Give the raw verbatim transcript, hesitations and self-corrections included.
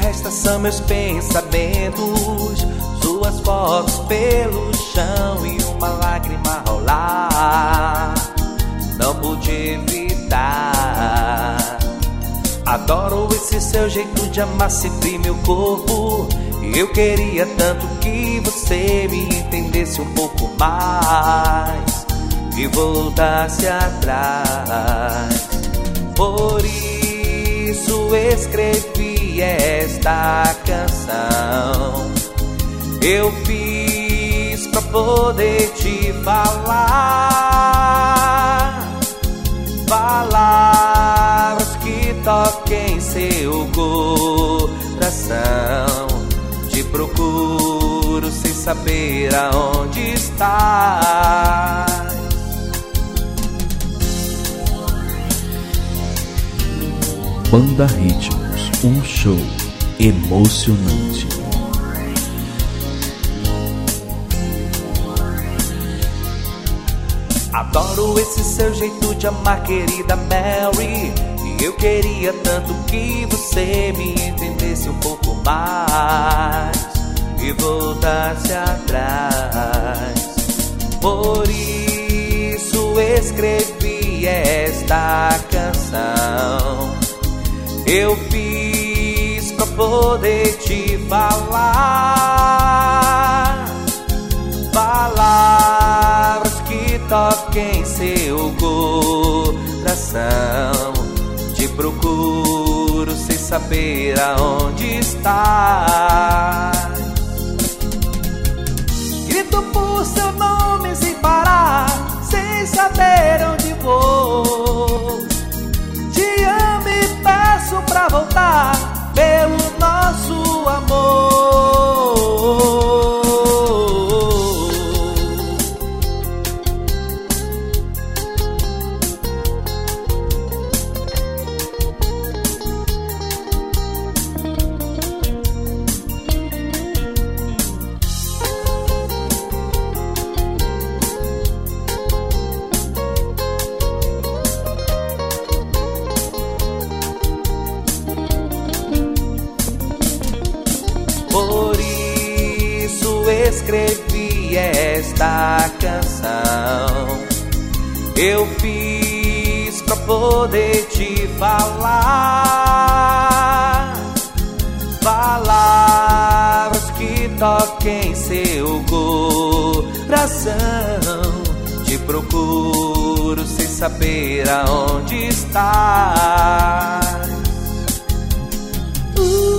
resta são meus pensamentos, suas fotos pelo chão e uma lágrima rolar. Não pude evitar. Adoro esse seu jeito de amar sempre meu corpo. Eu queria tanto que você me entendesse um pouco mais e voltasse atrás. Por isso escrevi esta canção. Eu fiz pra poder te falar palavras que toquem seu coração. Te procuro sem saber aonde estás. Banda Ritmos, um show emocionante. Adoro esse seu jeito de amar, querida Mary. E eu queria tanto que você me entendesse um pouco mais e voltasse atrás. Por isso escrevi esta canção. Eu fiz pra poder te falar palavras que toquem seu coração. Te procuro sem saber aonde estás. Grito por seu nome sem parar, sem saber onde vou. Te amo e peço pra voltar pelo nosso amor. Por isso escrevi esta canção. Eu fiz pra poder te falar palavras que toquem seu coração. Te procuro sem saber aonde estás. uh.